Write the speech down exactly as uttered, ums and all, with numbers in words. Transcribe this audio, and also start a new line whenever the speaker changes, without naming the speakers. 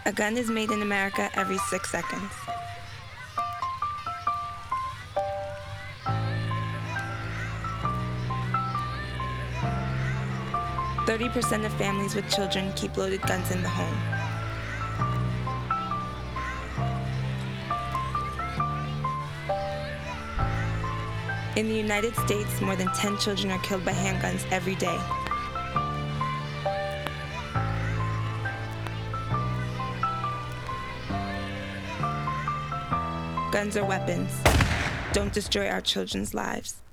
A gun is made in America every six seconds. thirty percent of families with children keep loaded guns in the home. In the United States, more than ten children are killed by handguns every day. Guns are weapons. Don't destroy our children's lives.